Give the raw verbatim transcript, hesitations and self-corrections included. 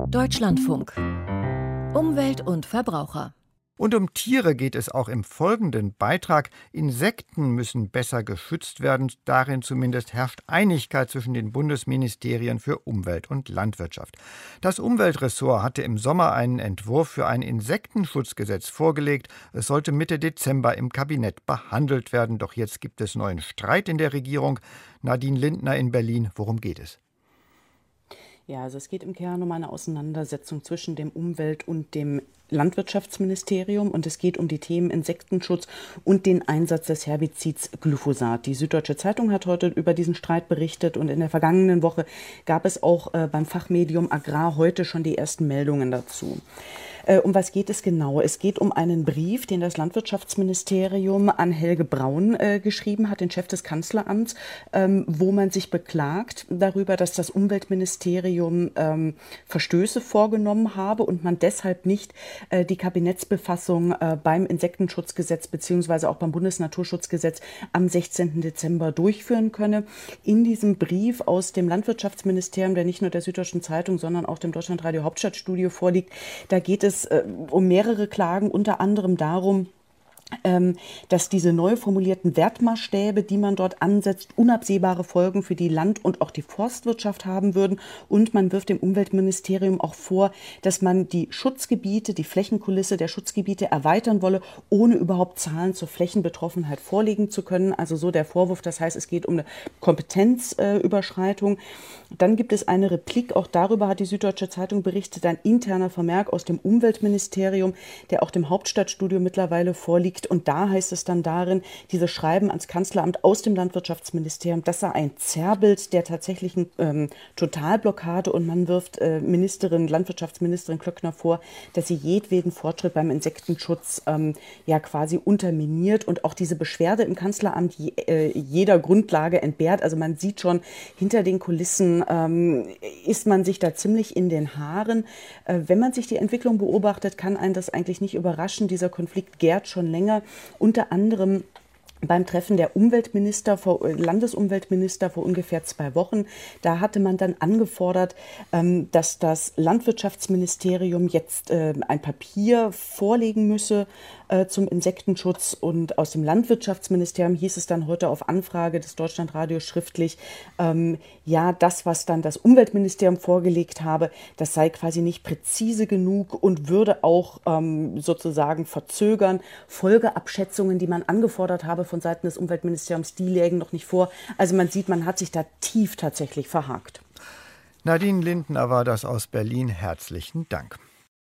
Deutschlandfunk. Umwelt und Verbraucher. Und um Tiere geht es auch im folgenden Beitrag. Insekten müssen besser geschützt werden. Darin zumindest herrscht Einigkeit zwischen den Bundesministerien für Umwelt und Landwirtschaft. Das Umweltressort hatte im Sommer einen Entwurf für ein Insektenschutzgesetz vorgelegt. Es sollte Mitte Dezember im Kabinett behandelt werden. Doch jetzt gibt es neuen Streit in der Regierung. Nadine Lindner in Berlin, worum geht es? Ja, also es geht im Kern um eine Auseinandersetzung zwischen dem Umwelt- und dem Landwirtschaftsministerium und es geht um die Themen Insektenschutz und den Einsatz des Herbizids Glyphosat. Die Süddeutsche Zeitung hat heute über diesen Streit berichtet und in der vergangenen Woche gab es auch äh, beim Fachmedium Agrar heute schon die ersten Meldungen dazu. Äh, um was geht es genau? Es geht um einen Brief, den das Landwirtschaftsministerium an Helge Braun äh, geschrieben hat, den Chef des Kanzleramts, ähm, wo man sich beklagt darüber, dass das Umweltministerium ähm, Verstöße vorgenommen habe und man deshalb nicht äh, die Kabinettsbefassung äh, beim Insektenschutzgesetz beziehungsweise auch beim Bundesnaturschutzgesetz am sechzehnten Dezember durchführen könne. In diesem Brief aus dem Landwirtschaftsministerium, der nicht nur der Süddeutschen Zeitung, sondern auch dem Deutschlandradio Hauptstadtstudio vorliegt, da geht es äh, um mehrere Klagen, unter anderem darum, Ähm, dass diese neu formulierten Wertmaßstäbe, die man dort ansetzt, unabsehbare Folgen für die Land- und auch die Forstwirtschaft haben würden. Und man wirft dem Umweltministerium auch vor, dass man die Schutzgebiete, die Flächenkulisse der Schutzgebiete erweitern wolle, ohne überhaupt Zahlen zur Flächenbetroffenheit vorlegen zu können. Also so der Vorwurf, das heißt, es geht um eine Kompetenzüberschreitung. Äh, Dann gibt es eine Replik, auch darüber hat die Süddeutsche Zeitung berichtet, ein interner Vermerk aus dem Umweltministerium, der auch dem Hauptstadtstudio mittlerweile vorliegt. Und da heißt es dann darin, dieses Schreiben ans Kanzleramt aus dem Landwirtschaftsministerium, das sei ein Zerrbild der tatsächlichen ähm, Totalblockade und man wirft äh, Ministerin, Landwirtschaftsministerin Klöckner vor, dass sie jedweden Fortschritt beim Insektenschutz ähm, ja quasi unterminiert und auch diese Beschwerde im Kanzleramt je, äh, jeder Grundlage entbehrt. Also man sieht schon, hinter den Kulissen ähm, ist man sich da ziemlich in den Haaren. Äh, wenn man sich die Entwicklung beobachtet, kann einen das eigentlich nicht überraschen. Dieser Konflikt gärt schon länger. Unter anderem beim Treffen der Umweltminister, Landesumweltminister vor ungefähr zwei Wochen, da hatte man dann angefordert, dass das Landwirtschaftsministerium jetzt ein Papier vorlegen müsse zum Insektenschutz. Und aus dem Landwirtschaftsministerium hieß es dann heute auf Anfrage des Deutschlandradios schriftlich, ja, das, was dann das Umweltministerium vorgelegt habe, das sei quasi nicht präzise genug und würde auch sozusagen verzögern. Folgeabschätzungen, die man angefordert habe von Seiten des Umweltministeriums, die lägen noch nicht vor. Also man sieht, man hat sich da tief tatsächlich verhakt. Nadine Lindner war das aus Berlin. Herzlichen Dank.